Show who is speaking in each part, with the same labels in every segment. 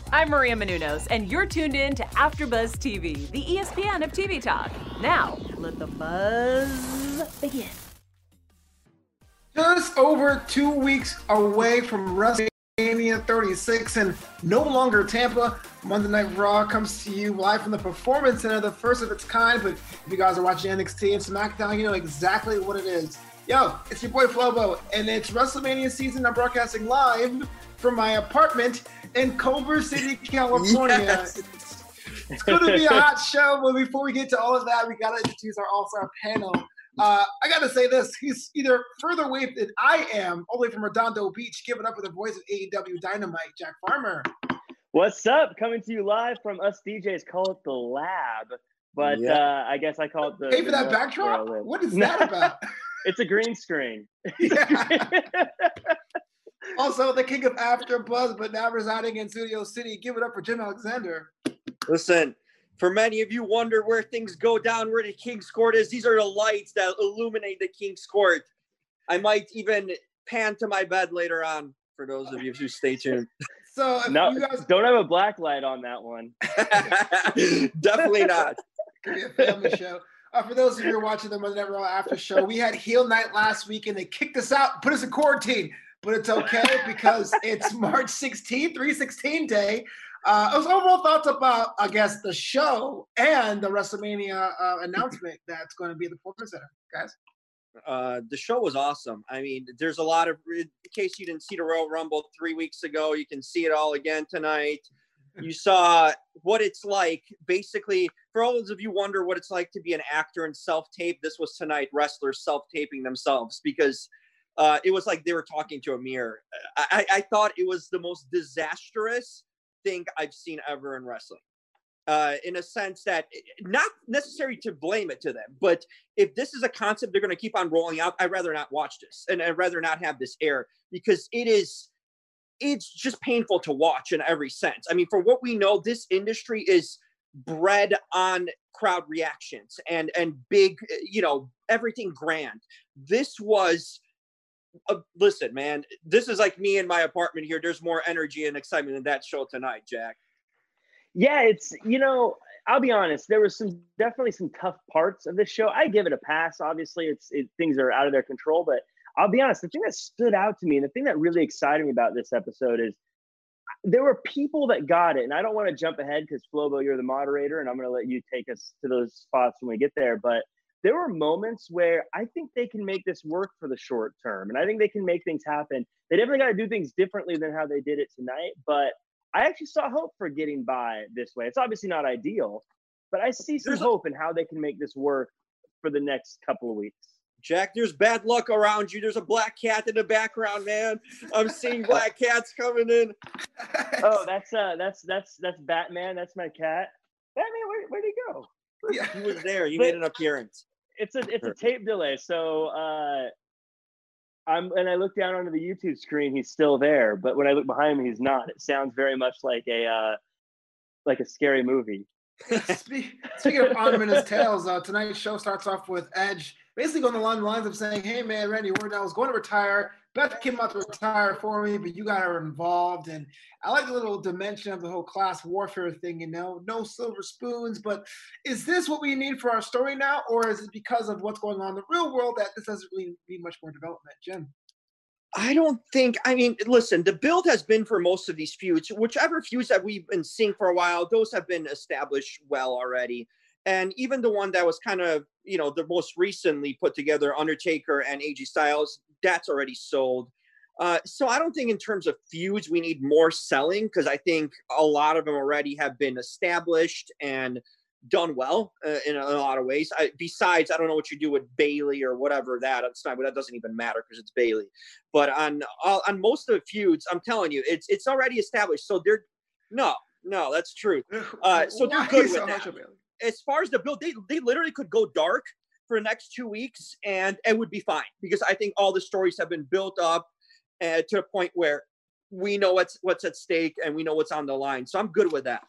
Speaker 1: I'm Maria Menounos, and you're tuned in to AfterBuzz TV, the ESPN of TV talk. Now, let the buzz begin.
Speaker 2: Just over 2 weeks away from WrestleMania 36, and no longer Tampa. Monday Night Raw comes to you live from the Performance Center, the first of its kind. But if you guys are watching NXT and SmackDown, you know exactly what it is. Yo, it's your boy Flobo, and it's WrestleMania season. I'm broadcasting live from my apartment in Culver City, California.
Speaker 3: Yes.
Speaker 2: It's going to be a hot show, but before we get to all of that, we got to introduce our all-star panel. I got to say this. He's either further away than I am, all the way from Redondo Beach, giving up with the voice of AEW Dynamite, Jack Farmer.
Speaker 4: What's up? Coming to you live from us DJs. Call it the lab, but I guess I call it the.
Speaker 2: Hey, for that backdrop? What is that about?
Speaker 4: It's a green screen.
Speaker 2: Yeah. Also, the king of AfterBuzz, but now residing in Studio City. Give it up for Jim Alexander.
Speaker 3: Listen, for many of you wonder where things go down, where the King's Court is. These are the lights that illuminate the King's Court. I might even pan to my bed later on for those of you who stay tuned.
Speaker 2: So
Speaker 4: no,
Speaker 2: you guys
Speaker 4: don't have a black light on that one.
Speaker 3: Definitely not.
Speaker 2: Could be a family show. For those of you who are watching the Monday Night Raw after show, we had Heel Night last week, and they kicked us out, put us in quarantine. But it's okay because it's March 16th, 316 day. Overall thoughts about, I guess, the show and the WrestleMania announcement that's going to be at the Performance Center, guys?
Speaker 3: The show was awesome. I mean, there's a lot of, in case you didn't see the Royal Rumble 3 weeks ago, you can see it all again tonight. You saw what it's like. Basically, for all those of you who wonder what it's like to be an actor and self-tape, this was tonight, wrestlers self-taping themselves, because it was like they were talking to a mirror. I thought it was the most disastrous thing I've seen ever in wrestling. In a sense that, not necessary to blame it to them, but if this is a concept they're going to keep on rolling out, I'd rather not watch this, and I'd rather not have this air, because it's just painful to watch in every sense. I mean, for what we know, this industry is bred on crowd reactions and big, everything grand. This was, listen, man, this is like me in my apartment here. There's more energy and excitement in that show tonight, Jack.
Speaker 4: Yeah, it's, I'll be honest. There was definitely some tough parts of this show. I give it a pass. Obviously, things are out of their control, but I'll be honest. The thing that stood out to me, and the thing that really excited me about this episode is there were people that got it. And I don't want to jump ahead because Flobo, you're the moderator, and I'm going to let you take us to those spots when we get there. But there were moments where I think they can make this work for the short term, and I think they can make things happen. They definitely got to do things differently than how they did it tonight, but I actually saw hope for getting by this way. It's obviously not ideal, but I see some hope in how they can make this work for the next couple of weeks.
Speaker 3: Jack, there's bad luck around you. There's a black cat in the background, man. I'm seeing black cats coming in.
Speaker 4: Oh, that's Batman. That's my cat. Batman, where'd he go?
Speaker 2: Yeah.
Speaker 3: He was there. He made an appearance.
Speaker 4: It's a tape delay. So I look down onto the YouTube screen, he's still there, but when I look behind me, he's not. It sounds very much like a scary movie.
Speaker 2: Speaking of ominous tales, tonight's show starts off with Edge basically going along the lines of saying, "Hey man, Randy Orton, I was going to retire. Beth came out to retire for me, but you got her involved." And I like the little dimension of the whole class warfare thing, no silver spoons. But is this what we need for our story now, or is it because of what's going on in the real world that this doesn't really need much more development? Jim?
Speaker 3: Listen, the build has been for most of these feuds, whichever feuds that we've been seeing for a while, those have been established well already. And even the one that was kind of, the most recently put together, Undertaker and AJ Styles, that's already sold. So I don't think in terms of feuds, we need more selling, because I think a lot of them already have been established and done well in a lot of ways. Besides, I don't know what you do with Bayley or whatever that doesn't even matter because it's Bayley. But on most of the feuds, I'm telling you, it's already established. So they're no, that's true. So they're good with that. As far as the build, they literally could go dark for the next 2 weeks and it would be fine, because I think all the stories have been built up to a point where we know what's at stake and we know what's on the line. So I'm good with that.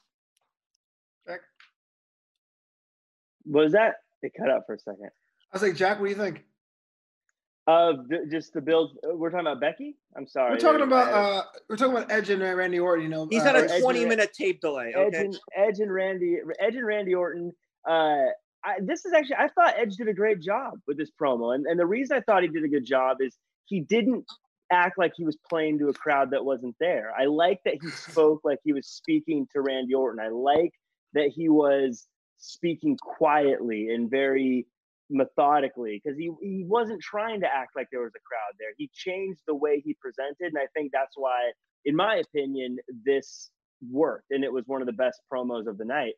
Speaker 4: What was that? It cut out for a second.
Speaker 2: I was like, Jack, what do you think?
Speaker 4: Just the build. We're talking about Becky. I'm sorry.
Speaker 2: We're talking about Edge and Randy Orton. You know,
Speaker 3: he's on a 20-minute tape delay. Okay.
Speaker 4: Edge and Randy Orton. This is actually, I thought Edge did a great job with this promo, and the reason I thought he did a good job is he didn't act like he was playing to a crowd that wasn't there. I like that he spoke like he was speaking to Randy Orton. I like that he was speaking quietly and very methodically, because he wasn't trying to act like there was a crowd there. He changed the way he presented, and I think that's why, in my opinion, this worked, and it was one of the best promos of the night.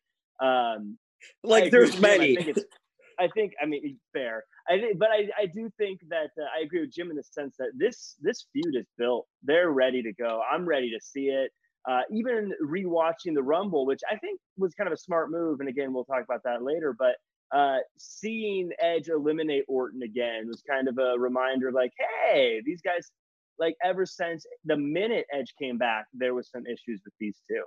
Speaker 3: There's many.
Speaker 4: I mean, fair. But I do think that I agree with Jim in the sense that this feud is built. They're ready to go. I'm ready to see it. Even rewatching the Rumble, which I think was kind of a smart move, and again, we'll talk about that later, but seeing Edge eliminate Orton again was kind of a reminder of like, hey, these guys, like, ever since the minute Edge came back, there was some issues with these two.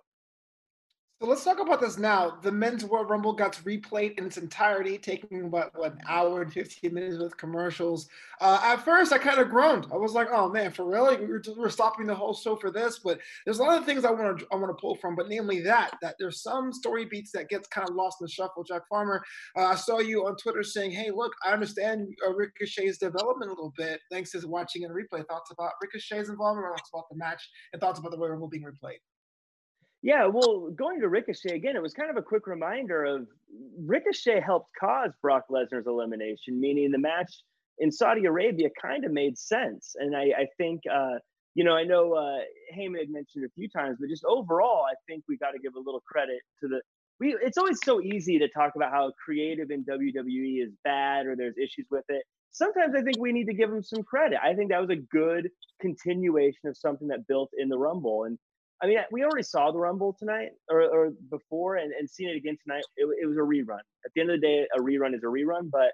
Speaker 2: So let's talk about this now. The Men's World Rumble got replayed in its entirety, taking about an hour and 15 minutes with commercials. At first, I kind of groaned. I was like, "Oh man, for real? We're stopping the whole show for this?" But there's a lot of things I want to pull from. But namely that there's some story beats that gets kind of lost in the shuffle. Jack Farmer, I saw you on Twitter saying, "Hey, look, I understand Ricochet's development a little bit thanks to watching in a replay. Thoughts about Ricochet's involvement, thoughts about the match, and thoughts about the Royal Rumble being replayed."
Speaker 4: Yeah, well, going to Ricochet again, it was kind of a quick reminder of Ricochet helped cause Brock Lesnar's elimination, meaning the match in Saudi Arabia kind of made sense. And I think, I know Heyman had mentioned a few times, but just overall, I think we got to give a little credit to it's always so easy to talk about how creative in WWE is bad or there's issues with it. Sometimes I think we need to give them some credit. I think that was a good continuation of something that built in the Rumble. And I mean, we already saw the Rumble tonight or before, and seeing it again tonight, it was a rerun. At the end of the day, a rerun is a rerun, but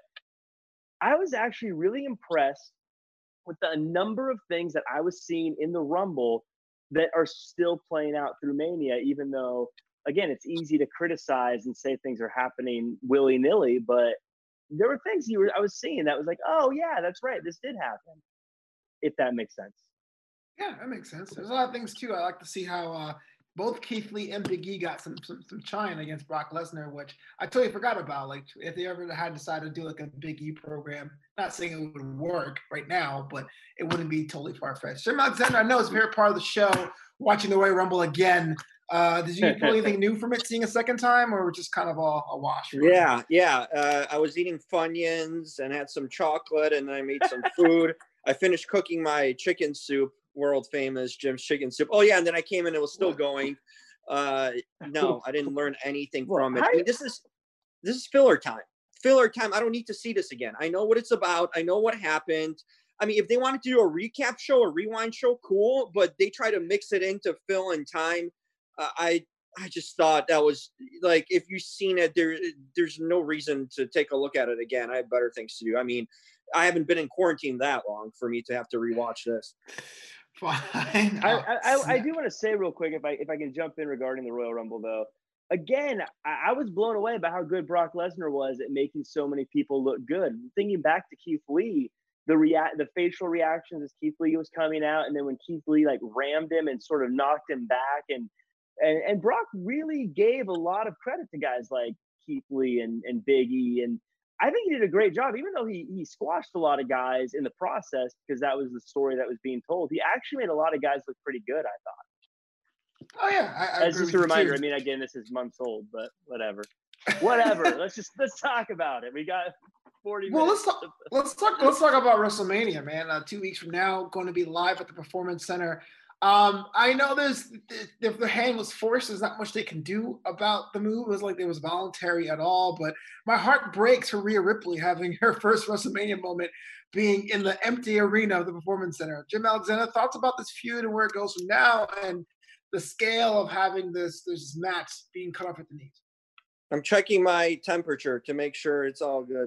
Speaker 4: I was actually really impressed with the number of things that I was seeing in the Rumble that are still playing out through Mania, even though, again, it's easy to criticize and say things are happening willy-nilly, but there were things I was seeing that was like, oh, yeah, that's right, this did happen, if that makes sense.
Speaker 2: Yeah, that makes sense. There's a lot of things too. I like to see how both Keith Lee and Big E got some shine against Brock Lesnar, which I totally forgot about. Like, if they ever had decided to do like a Big E program, not saying it would work right now, but it wouldn't be totally far-fetched. Jim Alexander, I know it's a favorite part of the show, watching the Royal Rumble again. Did you pull anything new from it, seeing a second time, or just kind of a wash?
Speaker 3: Yeah. I was eating Funyuns and had some chocolate, and I made some food. I finished cooking my chicken soup. World famous Jim's chicken soup. Oh yeah, and then I came in, it was still going. No, I didn't learn anything from it. I mean, this is filler time. Filler time. I don't need to see this again. I know what it's about. I know what happened. I mean, if they wanted to do a recap show, a rewind show, cool. But they try to mix it into fill and time. I just thought that was like, if you've seen it, there's no reason to take a look at it again. I have better things to do. I mean, I haven't been in quarantine that long for me to have to rewatch this.
Speaker 2: Fine.
Speaker 4: I do want to say real quick, if I can jump in regarding the Royal Rumble, though. Again, I was blown away by how good Brock Lesnar was at making so many people look good. Thinking back to Keith Lee, the facial reactions as Keith Lee was coming out, and then when Keith Lee like rammed him and sort of knocked him back, and Brock really gave a lot of credit to guys like Keith Lee and Big E, and I think he did a great job, even though he squashed a lot of guys in the process because that was the story that was being told. He actually made a lot of guys look pretty good, I thought.
Speaker 2: Oh yeah,
Speaker 4: that's just a reminder. I mean, again, this is months old, but whatever. let's talk about it. We got 40 minutes.
Speaker 2: Well, let's talk about WrestleMania, man. 2 weeks from now, going to be live at the Performance Center. I know if the hand was forced, there's not much they can do about the move. It was like it was voluntary at all, but my heart breaks for Rhea Ripley having her first WrestleMania moment being in the empty arena of the Performance Center. Jim Alexander, thoughts about this feud and where it goes from now and the scale of having this match being cut off at the knees?
Speaker 3: I'm checking my temperature to make sure it's all good.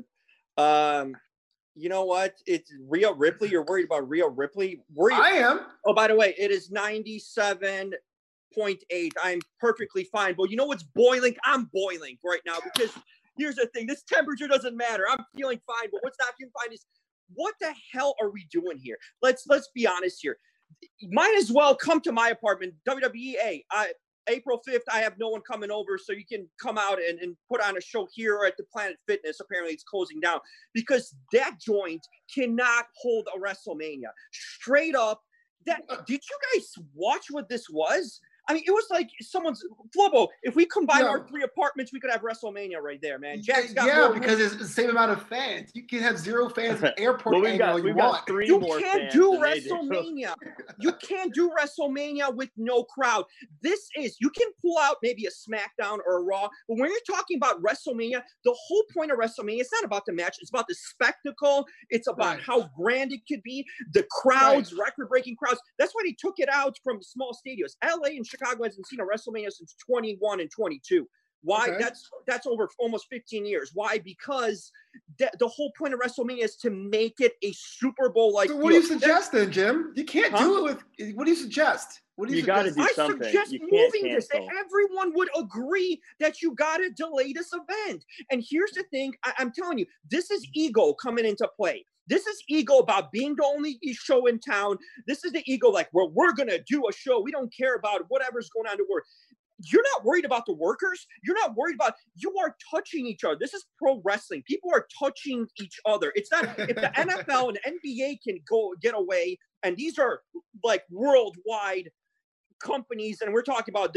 Speaker 3: You know what? It's Rhea Ripley. You're worried about Rhea Ripley?
Speaker 2: I am.
Speaker 3: Oh, by the way, it is 97.8. I'm perfectly fine. But you know what's boiling? I'm boiling right now because here's the thing. This temperature doesn't matter. I'm feeling fine. But what's not feeling fine is what the hell are we doing here? Let's be honest here. Might as well come to my apartment, WWE. April 5th, I have no one coming over, so you can come out and put on a show here or at the Planet Fitness. Apparently, it's closing down because that joint cannot hold a WrestleMania. Straight up, did you guys watch what this was? I mean, it was like someone's Flobo. If we combine our 3 apartments, we could have WrestleMania right there, man. Jack's got
Speaker 2: because it's the same amount of fans. You can have 0 fans in airport
Speaker 4: we've got 3
Speaker 3: you
Speaker 4: more
Speaker 3: can't
Speaker 4: fans
Speaker 3: do
Speaker 4: than they do.
Speaker 3: WrestleMania. You can't do WrestleMania with no crowd. You can pull out maybe a SmackDown or a Raw, but when you're talking about WrestleMania, the whole point of WrestleMania, it's not about the match. It's about the spectacle. It's about how grand it could be. The crowds, record-breaking crowds. That's why they took it out from small stadiums. LA and Chicago hasn't seen a WrestleMania since 21 and 22. Why? Okay. That's over almost 15 years. Why? Because the whole point of WrestleMania is to make it a Super Bowl like.
Speaker 2: So what do you suggest then, Jim? You can't do it with. What do you suggest? What do you
Speaker 4: got to do something.
Speaker 3: I suggest moving this. Everyone would agree that you got to delay this event. And here's the thing: I'm telling you, this is ego coming into play. This is ego about being the only show in town. This is the ego like, well, we're going to do a show. We don't care about whatever's going on in the world. You're not worried about the workers. You're not worried about, you are touching each other. This is pro wrestling. People are touching each other. It's not, if the NFL and NBA can go get away, and these are like worldwide companies, and we're talking about the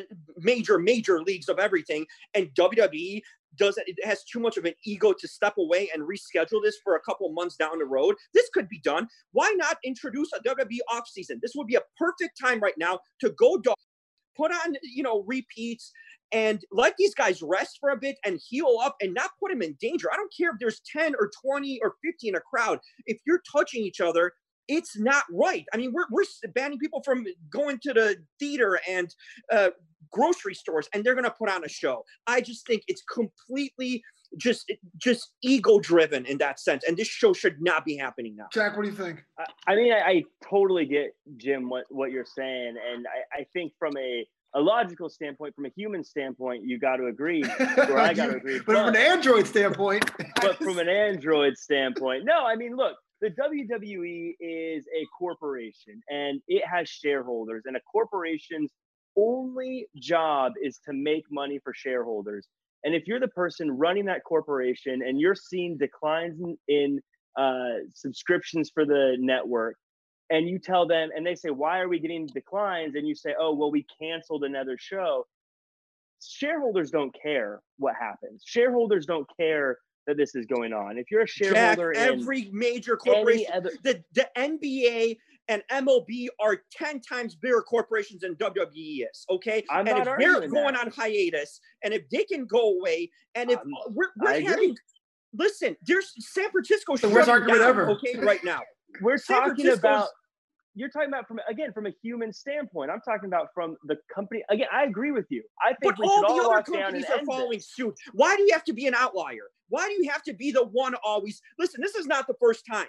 Speaker 3: major leagues of everything, and WWE it has too much of an ego to step away and reschedule this for a couple months down the road. This could be done. Why not introduce a WWE offseason? This would be a perfect time right now to go put on, repeats and let these guys rest for a bit and heal up and not put them in danger. I don't care if there's 10 or 20 or 50 in a crowd. If you're touching each other, it's not right. I mean, we're banning people from going to the theater and grocery stores, and they're going to put on a show. I just think it's completely just ego driven in that sense. And this show should not be happening now.
Speaker 2: Jack, what do you think?
Speaker 4: I mean, I totally get, Jim, what you're saying. And I think from a logical standpoint, from a human standpoint, you got to agree, or I got to agree.
Speaker 2: But from an Android standpoint.
Speaker 4: No, I mean, look, the WWE is a corporation and it has shareholders, and a corporation's only job is to make money for shareholders. And if you're the person running that corporation and you're seeing declines in subscriptions for the network, and you tell them, and they say, why are we getting declines? And you say, oh, well, we canceled another show. Shareholders don't care what happens. Shareholders don't care that this is going on. If you're a shareholder,
Speaker 3: Jack, every major corporation, the NBA and MLB are 10 times bigger corporations than WWE is. Okay,
Speaker 4: and if
Speaker 3: they're going on hiatus, and if they can go away, and if we're having, listen, there's San Francisco.
Speaker 2: The worst argument ever.
Speaker 3: Okay, right now
Speaker 4: we're talking about. You're talking about from a human standpoint. I'm talking about from the company. Again, I agree with you. I think
Speaker 3: but all the other companies are following suit. Why do you have to be an outlier? Why do you have to be the one always? Listen, this is not the first time.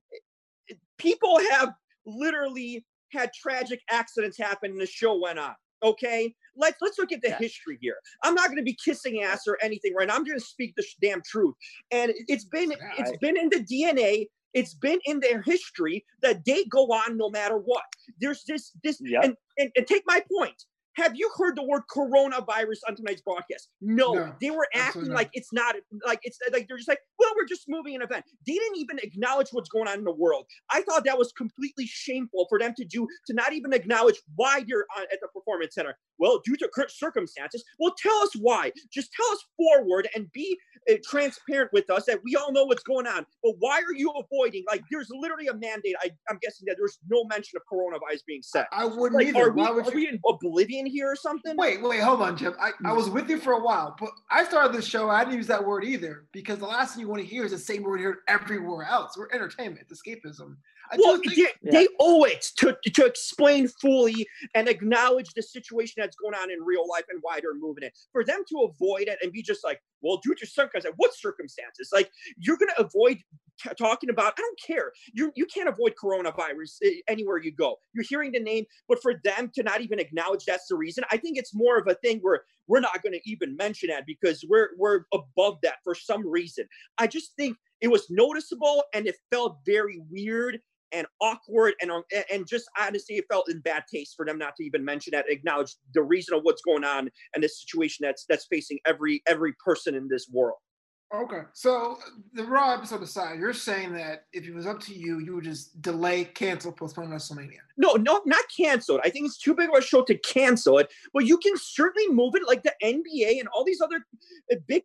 Speaker 3: People have literally had tragic accidents happen and the show went on. Okay, let's look at the history here. I'm not going to be kissing ass or anything right now. I'm going to speak the damn truth. And it's been in the DNA. It's been in their history that they go on no matter what. There's this, and take my point. Have you heard the word coronavirus on tonight's broadcast? No. They were acting like it's not, like it's like they're just like, well, we're just moving an event. They didn't even acknowledge what's going on in the world. I thought that was completely shameful for them to not even acknowledge why you're at the Performance Center. Well, due to circumstances. Well, tell us why. Just tell us forward and be transparent with us that we all know what's going on. But why are you avoiding? Like, there's literally a mandate. I'm guessing that there's no mention of coronavirus being said.
Speaker 2: I wouldn't either.
Speaker 3: Are we in oblivion here or something?
Speaker 2: Wait, hold on, Jim. I was with you for a while, but I started this show. I didn't use that word either because the last thing you want to hear is the same word here everywhere else. We're entertainment, escapism.
Speaker 3: They owe it to explain fully and acknowledge the situation that's going on in real life and why they're moving it. For them to avoid it and be just like, well, due to circumstances, what circumstances? Like, you're going to avoid talking about, I don't care. You can't avoid coronavirus anywhere you go. You're hearing the name, but for them to not even acknowledge that's the reason, I think it's more of a thing where we're not going to even mention that because we're above that for some reason. I just think It was noticeable, and it felt very weird and awkward, and just honestly, it felt in bad taste for them not to even mention that, acknowledge the reason of what's going on and the situation that's facing every person in this world.
Speaker 2: Okay, so the Raw episode aside, you're saying that if it was up to you, you would just delay, cancel, postpone WrestleMania.
Speaker 3: No, not canceled. I think it's too big of a show to cancel it, but you can certainly move it like the NBA and all these other big,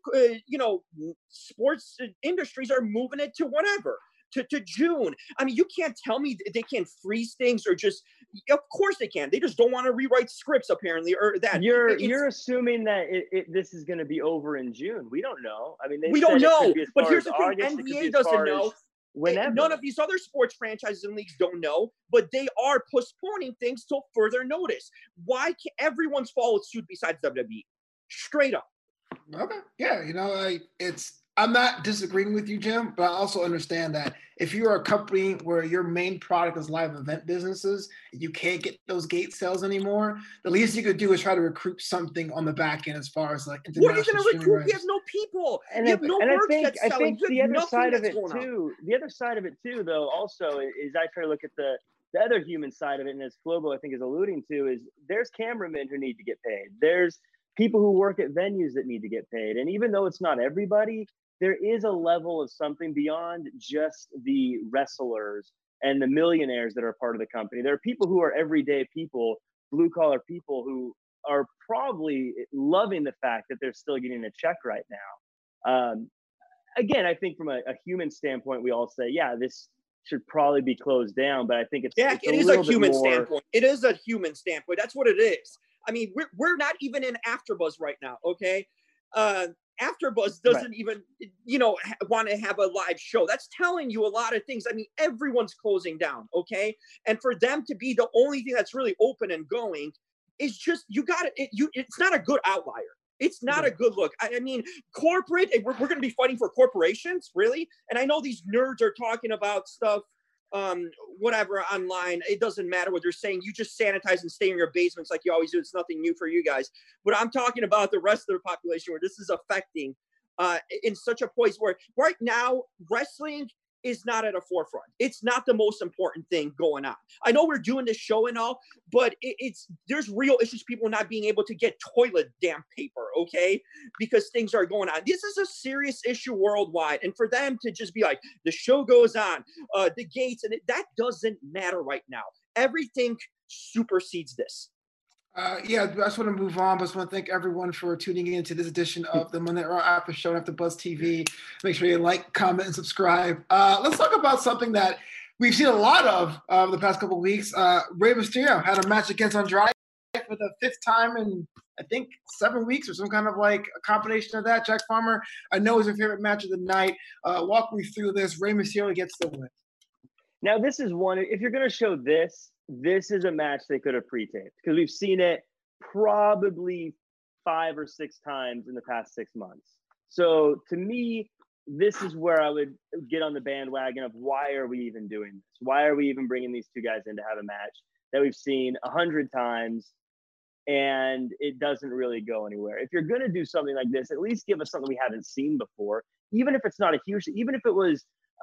Speaker 3: sports industries are moving it to whatever. To June. I mean, you can't tell me they can't freeze things or just, of course they can. They just don't want to rewrite scripts apparently, or that.
Speaker 4: You're assuming that this is going to be over in June. We don't know. I mean,
Speaker 3: we don't know. But here's the thing: NBA doesn't know.
Speaker 4: Whenever.
Speaker 3: None of these other sports franchises and leagues don't know, but they are postponing things till further notice. Why can't everyone's followed suit besides WWE? Straight up.
Speaker 2: Okay. Yeah. I'm not disagreeing with you, Jim, but I also understand that if you're a company where your main product is live event businesses, you can't get those gate sales anymore, the least you could do is try to recruit something on the back end as far as like international.
Speaker 3: What are you going to recruit? You have no people.
Speaker 4: And
Speaker 3: you have no merch that's selling. I think
Speaker 4: the other side of it too, though, also is I try to look at the other human side of it, and as Flobo I think is alluding to, is there's cameramen who need to get paid. There's people who work at venues that need to get paid. And even though it's not everybody, there is a level of something beyond just the wrestlers and the millionaires that are part of the company. There are people who are everyday people, blue collar people who are probably loving the fact that they're still getting a check right now. Again, I think from a human standpoint, we all say, yeah, this should probably be closed down, but I think it is a human
Speaker 3: standpoint. It is a human standpoint. That's what it is. I mean, we're not even in AfterBuzz right now, okay? AfterBuzz doesn't even, want to have a live show. That's telling you a lot of things. I mean, everyone's closing down, okay? And for them to be the only thing that's really open and going is just, it's not a good outlier. It's not a good look. I mean, corporate, we're going to be fighting for corporations, really? And I know these nerds are talking about stuff, whatever, online. It doesn't matter what they're saying. You just sanitize and stay in your basements like you always do. It's nothing new for you guys. But I'm talking about the rest of the population where this is affecting in such a place where right now wrestling is not at a forefront. It's not the most important thing going on. I know we're doing this show and all, but there's real issues, people not being able to get toilet damn paper, okay? Because things are going on. This is a serious issue worldwide. And for them to just be like, the show goes on, the gates, and that doesn't matter right now. Everything supersedes this.
Speaker 2: I just want to move on, but I just want to thank everyone for tuning in to this edition of the Monday Night Raw After Show on AfterBuzz TV. Make sure you like, comment, and subscribe. Let's talk about something that we've seen a lot of the past couple of weeks. Rey Mysterio had a match against Andrade for the fifth time in, I think, 7 weeks or some kind of like a combination of that. Jack Farmer, I know is your favorite match of the night. Walk me through this. Rey Mysterio gets the win.
Speaker 4: Now, this is one, if you're going to show this is a match they could have pre-taped because we've seen it probably 5 or 6 times in the past 6 months. So to me, this is where I would get on the bandwagon of why are we even doing this? Why are we even bringing these two guys in to have a match that we've seen 100 times and it doesn't really go anywhere? If you're going to do something like this, at least give us something we haven't seen before, even if it's not a huge, even if it was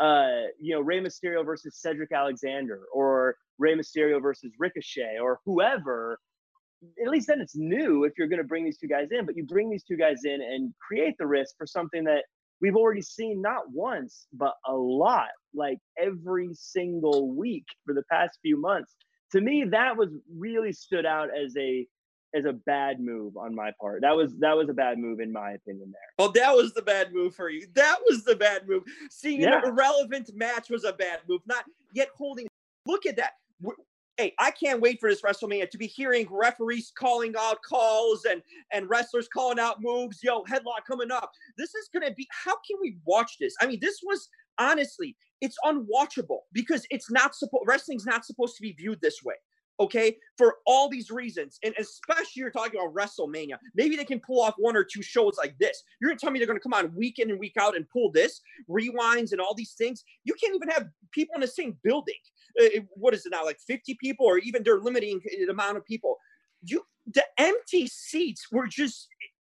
Speaker 4: Rey Mysterio versus Cedric Alexander or Rey Mysterio versus Ricochet or whoever, at least then it's new if you're going to bring these two guys in, but you bring these two guys in and create the risk for something that we've already seen not once, but a lot, like every single week for the past few months. To me, that was really stood out as a bad move on my part. That was a bad move in my opinion there.
Speaker 3: Well, that was the bad move for you. That was the bad move. Seeing an irrelevant match was a bad move. Not yet holding. Look at that. Hey, I can't wait for this WrestleMania to be hearing referees calling out calls and wrestlers calling out moves. Yo, headlock coming up. This is going to be, how can we watch this? I mean, this was honestly, it's unwatchable because wrestling's not supposed to be viewed this way. Okay, for all these reasons, and especially you're talking about WrestleMania. Maybe they can pull off 1 or 2 shows like this. You're gonna tell me they're gonna come on week in and week out and pull this, rewinds and all these things? You can't even have people in the same building. What is it now, like 50 people, or even they're limiting the amount of people? The empty seats were just,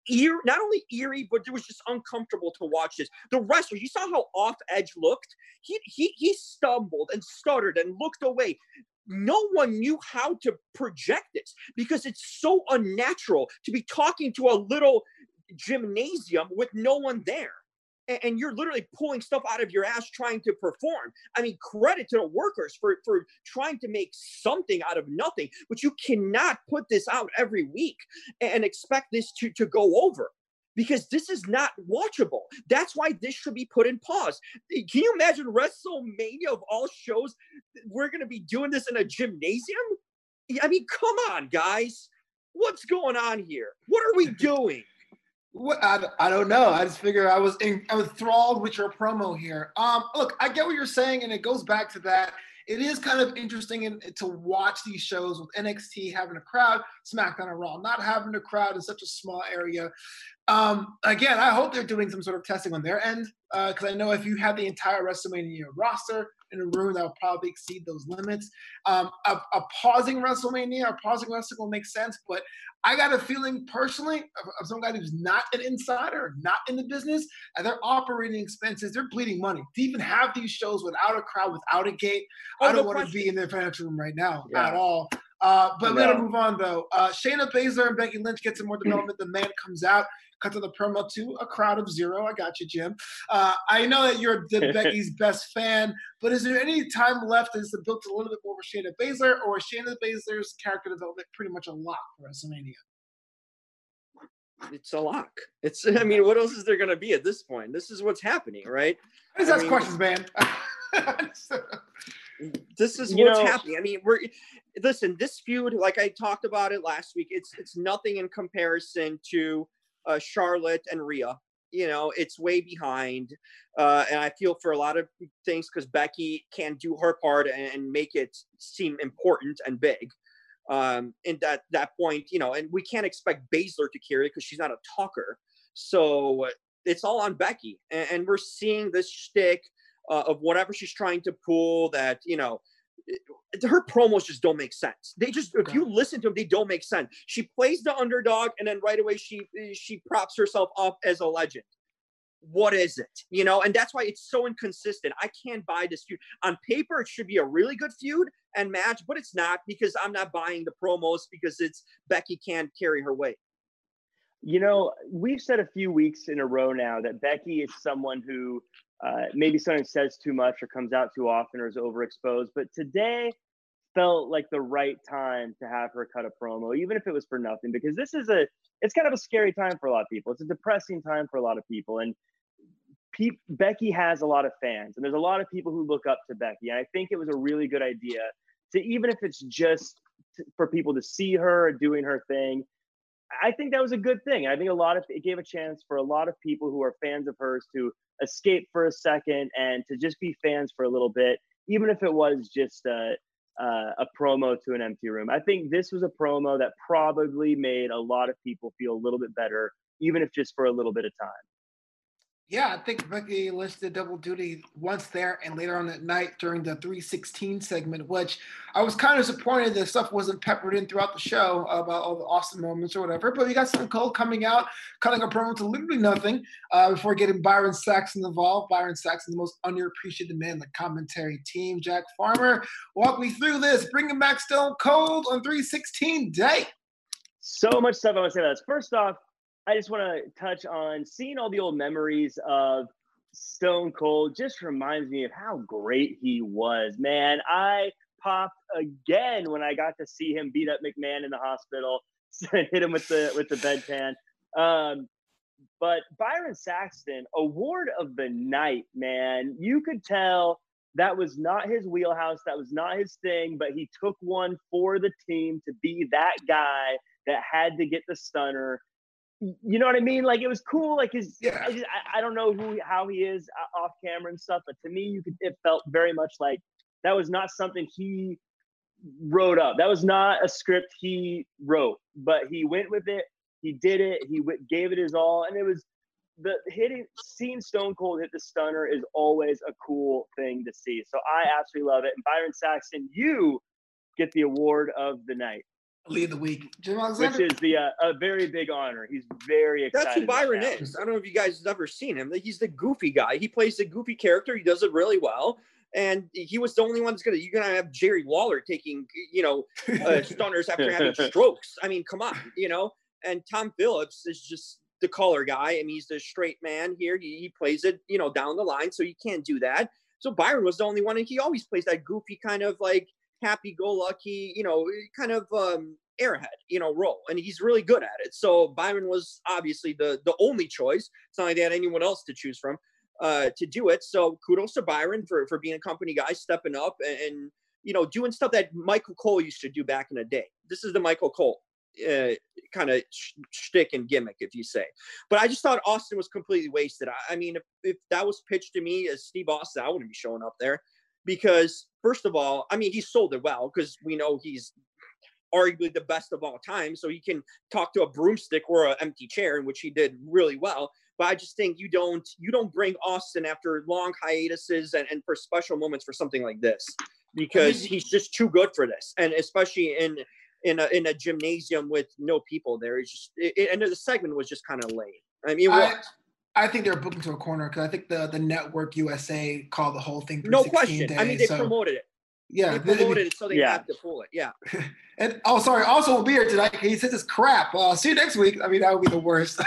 Speaker 3: not only eerie, but it was just uncomfortable to watch this. The wrestlers, you saw how off Edge looked. He stumbled and stuttered and looked away. No one knew how to project this because it's so unnatural to be talking to a little gymnasium with no one there. And you're literally pulling stuff out of your ass trying to perform. I mean, credit to the workers for trying to make something out of nothing, but you cannot put this out every week and expect this to go over, because this is not watchable. That's why this should be put in pause. Can you imagine WrestleMania of all shows? We're going to be doing this in a gymnasium? I mean, come on, guys. What's going on here? What are we doing?
Speaker 2: What I don't know. I just figure I was enthralled with your promo here. Look, I get what you're saying, and it goes back to that. It is kind of interesting to watch these shows with NXT having a crowd, SmackDown and Raw not having a crowd in such a small area. Again, I hope they're doing some sort of testing on their end, because I know if you have the entire WrestleMania roster in a room, that will probably exceed those limits. A pausing WrestleMania or pausing wrestling will make sense, but I got a feeling personally of some guy who's not an insider, not in the business, and their operating expenses, they're bleeding money. To even have these shows without a crowd, without a gate, I don't want to be in their financial room right now at all. But we're going to move on, though. Shayna Baszler and Becky Lynch get some more development. The man comes out, cuts to the promo to a crowd of zero. I got you, Jim. I know that you're Becky's best fan, but is there any time left? Is it built a little bit more for Shayna Baszler, or is Shayna Baszler's character development pretty much a lock for WrestleMania?
Speaker 3: It's a lock. I mean, what else is there going to be at this point? This is what's happening, right?
Speaker 2: I just ask questions, man.
Speaker 3: This is what's happening. I mean, listen, this feud, like I talked about it last week, it's nothing in comparison to Charlotte and Rhea. You know, it's way behind. And I feel for a lot of things because Becky can do her part and make it seem important and big. And that point, you know, and we can't expect Baszler to carry it because she's not a talker. So it's all on Becky. And we're seeing this shtick of whatever she's trying to pull that, you know, her promos just don't make sense. They just, if you listen to them, they don't make sense. She plays the underdog and then right away she props herself up as a legend. What is it? You know, and that's why it's so inconsistent. I can't buy this feud. On paper, it should be a really good feud and match, but it's not because I'm not buying the promos because it's Becky can't carry her weight.
Speaker 4: You know, we've said a few weeks in a row now that Becky is someone who maybe something says too much or comes out too often or is overexposed. But today felt like the right time to have her cut a promo, even if it was for nothing, because it's kind of a scary time for a lot of people. It's a depressing time for a lot of people. And Becky has a lot of fans, and there's a lot of people who look up to Becky. And I think it was a really good idea to, even if it's just for people to see her doing her thing, I think that was a good thing. I think it gave a chance for a lot of people who are fans of hers to escape for a second and to just be fans for a little bit, even if it was just a promo to an empty room. I think this was a promo that probably made a lot of people feel a little bit better, even if just for a little bit of time.
Speaker 2: Yeah, I think Becky Lynch did double duty once there and later on that night during the 316 segment, which I was kind of disappointed that stuff wasn't peppered in throughout the show about all the awesome moments or whatever. But we got Stone Cold coming out, cutting a promo to literally nothing before getting Byron Saxton involved. Byron Saxton, the most underappreciated man in the commentary team. Jack Farmer, walk me through this. Bringing back Stone Cold on 316 day.
Speaker 4: So much stuff I want to say about this. First off, I just want to touch on seeing all the old memories of Stone Cold. Just reminds me of how great he was, man. I popped again when I got to see him beat up McMahon in the hospital, hit him with the bedpan. But Byron Saxton, award of the night, man. You could tell that was not his wheelhouse. That was not his thing, but he took one for the team to be that guy that had to get the stunner. You know what I mean? Like, it was cool. Like, I don't know how he is off camera and stuff, but to me, it felt very much like that was not something he wrote up. That was not a script he wrote, but he went with it. He did it. He gave it his all, and it was seeing Stone Cold hit the stunner is always a cool thing to see. So I absolutely love it. And Byron Saxton, you get the award of the night.
Speaker 2: Lead the week, Jim Alexander.
Speaker 4: Which is a very big honor. He's very excited.
Speaker 3: That's who Byron is. I don't know if you guys have ever seen him. He's the goofy guy. He plays the goofy character. He does it really well. And he was the only one that's you're gonna have Jerry Lawler taking, stunners after having strokes. I mean, come on, And Tom Phillips is just the color guy. I mean, he's the straight man here. He plays it, down the line. So you can't do that. So Byron was the only one, and he always plays that goofy kind of like happy-go-lucky, kind of airhead, role, and he's really good at it. So Byron was obviously the only choice. It's not like they had anyone else to choose from to do it. So kudos to Byron for being a company guy, stepping up and doing stuff that Michael Cole used to do back in the day. This is the Michael Cole kind of shtick and gimmick, if you say. But I just thought Austin was completely wasted. I mean, if that was pitched to me as Steve Austin, I wouldn't be showing up there. Because first of all, I mean, he sold it well because we know he's arguably the best of all time. So he can talk to a broomstick or an empty chair, in which he did really well. But I just think you don't bring Austin after long hiatuses and for special moments for something like this, because he's just too good for this. And especially in a gymnasium with no people there, it's just and the segment was just kind of lame. I mean,
Speaker 2: I think they're booked into a corner because I think the Network USA called the whole thing.
Speaker 3: No question. Days, I mean, they promoted it.
Speaker 2: Yeah,
Speaker 3: they promoted it, so they have to pull it. Yeah.
Speaker 2: And also we'll be here tonight. He says it's crap. See you next week. I mean, that would be the worst.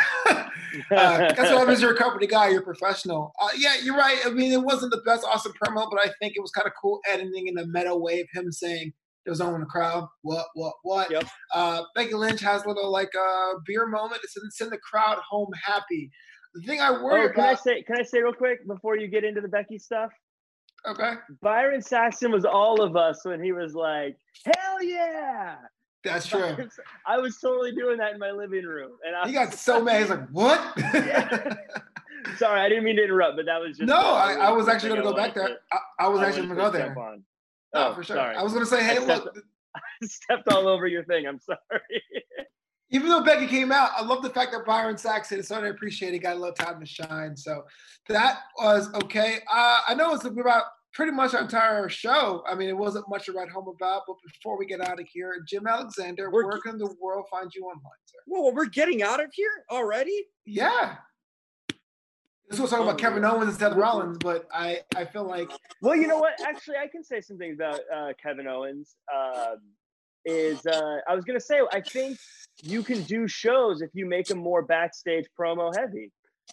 Speaker 2: That's what happens. You're a company guy. You're a professional. Yeah, you're right. I mean, it wasn't the best Austin promo, but I think it was kind of cool editing in a meta way of him saying there's no one in the crowd. What?
Speaker 3: Yep.
Speaker 2: Becky Lynch has a little beer moment. It says send the crowd home happy. The thing I worry about.
Speaker 4: Can I say real quick before you get into the Becky stuff?
Speaker 2: Okay.
Speaker 4: Byron Saxton was all of us when he was like, "Hell yeah!"
Speaker 2: That's true.
Speaker 4: I was totally doing that in my living room, and
Speaker 2: he got so mad. He's like, "What?"
Speaker 4: Yeah. Sorry, I didn't mean to interrupt, but that was just.
Speaker 2: No, I was actually going to go back there. I was actually going to go there.
Speaker 4: Oh,
Speaker 2: for sure.
Speaker 4: Sorry.
Speaker 2: I was going to say, "Hey, look."
Speaker 4: I stepped all over your thing. I'm sorry.
Speaker 2: Even though Becky came out, I love the fact that Byron Saxton is starting to appreciate it. Got a little time to shine. So that was okay. I know it's about pretty much our entire show. I mean, it wasn't much to write home about. But before we get out of here, Jim Alexander, where can the world find you online, sir?
Speaker 3: Well, we're getting out of here already?
Speaker 2: Yeah. This was talking about Kevin Owens and Seth Rollins, but I feel like.
Speaker 4: Well, you know what? Actually, I can say some things about Kevin Owens. I was going to say, I think you can do shows if you make them more backstage promo heavy.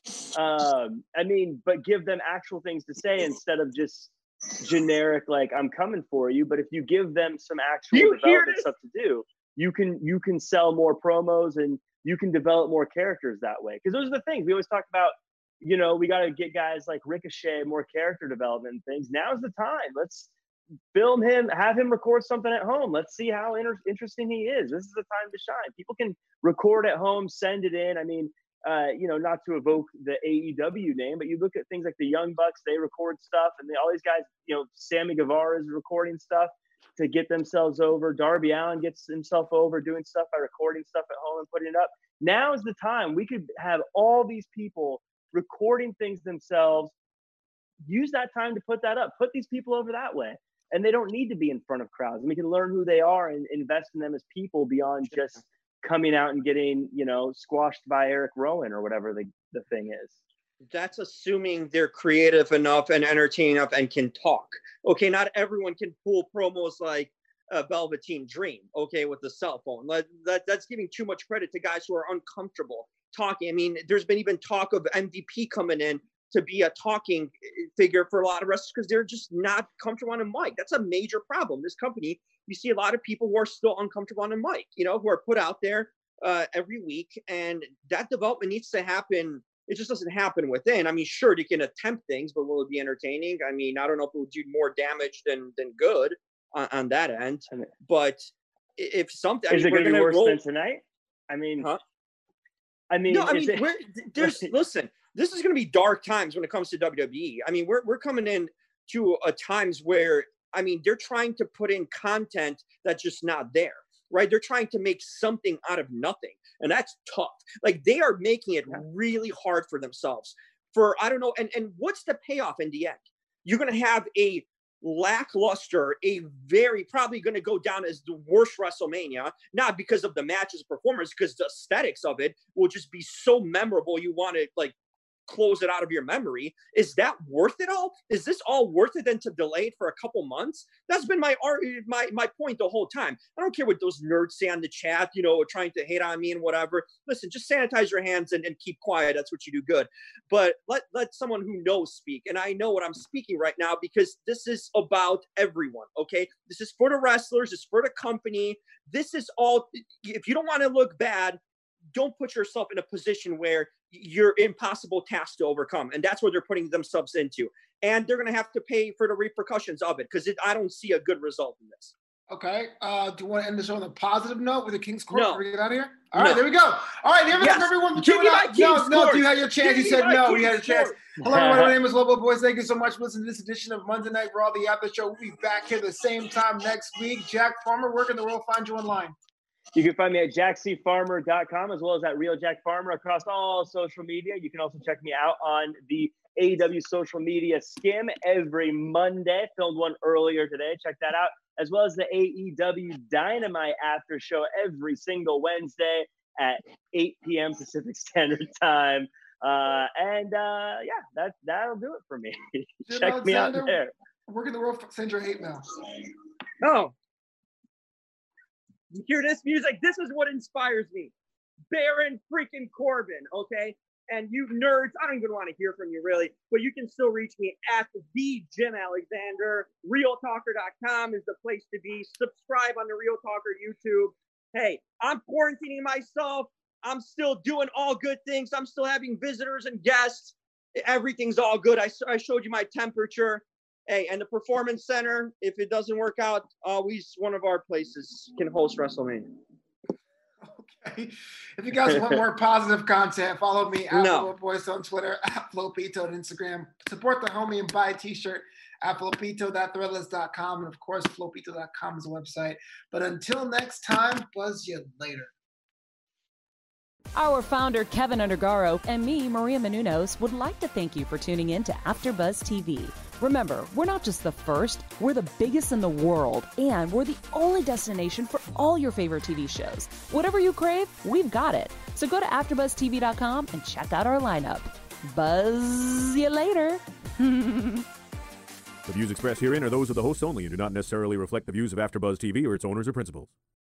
Speaker 4: I mean, but give them actual things to say instead of just generic, like, I'm coming for you. But if you give them some actual development stuff to do, you can sell more promos and you can develop more characters that way. Because those are the things we always talk about. We got to get guys like Ricochet more character development and things. Now's the time. Let's film him, have him record something at home. Let's see how interesting he is. This is the time to shine. People can record at home, send it in. I mean, not to evoke the AEW name, but you look at things like the Young Bucks, they record stuff, and all these guys, Sammy Guevara is recording stuff to get themselves over. Darby Allin gets himself over doing stuff by recording stuff at home and putting it up. Now is the time. We could have all these people recording things themselves. Use that time to put that up. Put these people over that way. And they don't need to be in front of crowds. And we can learn who they are and invest in them as people beyond just coming out and getting, squashed by Eric Rowan or whatever the thing is.
Speaker 3: That's assuming they're creative enough and entertaining enough and can talk. Okay, not everyone can pull promos like Velveteen Dream, okay, with the cell phone. That's giving too much credit to guys who are uncomfortable talking. I mean, there's been even talk of MVP coming in to be a talking figure for a lot of wrestlers because they're just not comfortable on a mic. That's a major problem. This company, you see a lot of people who are still uncomfortable on a mic, who are put out there every week, and that development needs to happen. It just doesn't happen within. I mean, sure, they can attempt things, but will it be entertaining? I mean, I don't know if it will do more damage than good on that end. But if something,
Speaker 4: is it going to be worse than tonight? I mean,
Speaker 3: listen. This is going to be dark times when it comes to WWE. I mean, we're coming in to times where, I mean, they're trying to put in content that's just not there, right? They're trying to make something out of nothing, and that's tough. Like, they are making it really hard for themselves. I don't know, and what's the payoff in the end? You're going to have a lackluster, a very probably going to go down as the worst WrestleMania, not because of the matches performance, because the aesthetics of it will just be so memorable. You want to like close it out of your memory. Is that worth it all? Is this all worth it then to delay it for a couple months? That's been my point the whole time. I don't care what those nerds say on the chat, you know, trying to hate on me and whatever. Listen, just sanitize your hands and keep quiet. That's what you do good. But let someone who knows speak. And I know what I'm speaking right now because this is about everyone, okay? This is for the wrestlers. It's for the company. This is all, if you don't want to look bad, don't put yourself in a position where you're impossible task to overcome. And that's what they're putting themselves into. And they're going to have to pay for the repercussions of it because I don't see a good result in this.
Speaker 2: Okay. Do you want to end the show on a positive note with the King's Court before we get out of here? All right,
Speaker 3: No.
Speaker 2: there we go. All right, everyone.
Speaker 3: Give me my King's
Speaker 2: No,
Speaker 3: Court.
Speaker 2: you had your chance. You
Speaker 3: Give me
Speaker 2: said
Speaker 3: my
Speaker 2: no.
Speaker 3: King's
Speaker 2: You had a chance.
Speaker 3: Court.
Speaker 2: Hello, everyone. My name is Lobo Boys. Thank you so much for listening to this edition of Monday Night Raw, the after show. We'll be back here the same time next week. Jack Farmer, where can the world find you online?
Speaker 4: You can find me at jackcfarmer.com as well as at Real Jack Farmer across all social media. You can also check me out on the AEW social media skim every Monday. Filmed one earlier today. Check that out. As well as the AEW Dynamite after show every single Wednesday at 8 p.m. Pacific Standard Time. That'll do it for me.
Speaker 2: Jim
Speaker 4: Check me out
Speaker 2: Alexander,
Speaker 4: there.
Speaker 2: where can the world send your hate mail?
Speaker 3: Oh. You hear this music? This is what inspires me. Baron freaking Corbin, okay? And you nerds, I don't even want to hear from you really, but you can still reach me at the Jim Alexander. RealTalker.com is the place to be. Subscribe on the Real Talker YouTube. Hey, I'm quarantining myself. I'm still doing all good things. I'm still having visitors and guests. Everything's all good. I showed you my temperature. Hey, and the Performance Center, if it doesn't work out, always one of our places can host WrestleMania.
Speaker 2: Okay. If you guys want more positive content, follow me at Lobo Boys on Twitter, at Flopito on Instagram. Support the homie and buy a t-shirt at flopito.threadless.com. And of course, flopito.com is the website. But until next time, buzz you later.
Speaker 1: Our founder, Kevin Undergaro, and me, Maria Menounos, would like to thank you for tuning in to AfterBuzz TV. Remember, we're not just the first, we're the biggest in the world, and we're the only destination for all your favorite TV shows. Whatever you crave, we've got it. So go to AfterBuzzTV.com and check out our lineup. Buzz you later.
Speaker 5: The views expressed herein are those of the hosts only and do not necessarily reflect the views of AfterBuzz TV or its owners or principals.